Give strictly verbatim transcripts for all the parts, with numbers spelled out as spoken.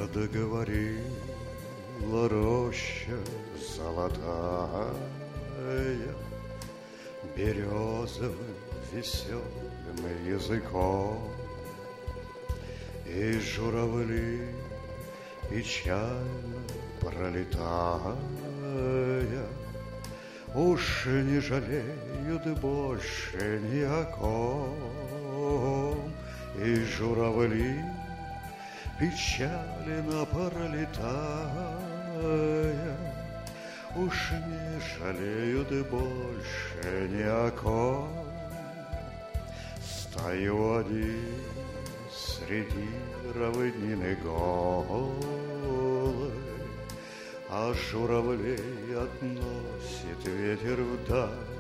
Договорила роща золотая березовым веселым языком, и журавли, печально пролетая, уж не жалеют больше ни о ком. И журавли, печально пролетая, уж не жалеют больше ни о ком. Стою один среди равнины голой, а журавлей относит ветер вдаль.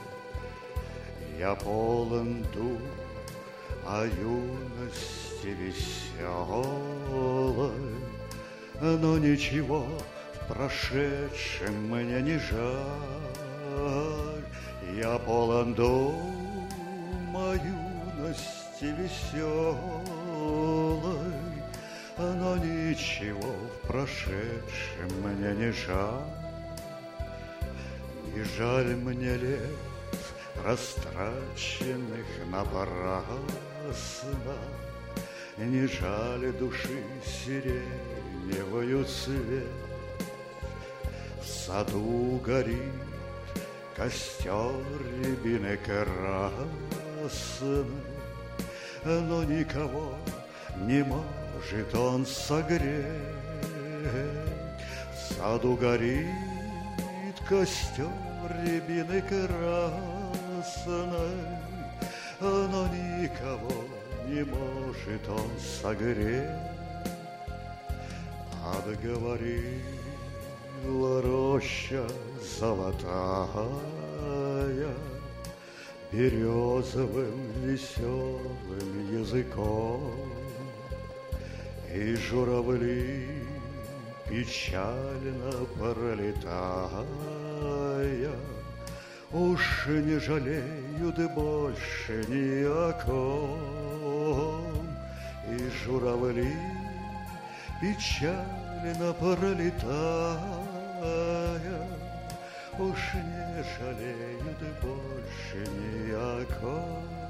Я полон дум о юности веселой, но ничего в прошедшем мне не жаль. Я полон дум о юности веселой, но ничего в прошедшем мне не жаль. Не жаль мне лет, растраченных напрасно, не жаль души сиреневую цвет. В саду горит костер рябины красной, но никого не может он согреть. В саду горит костер рябины красной, но никого не может он согреть. Отговорила роща золотая березовым веселым языком, и журавли, печально пролетая, уж не жалеют больше ни о ком. И журавли, печально пролетая, уж не жалеют больше ни о ком.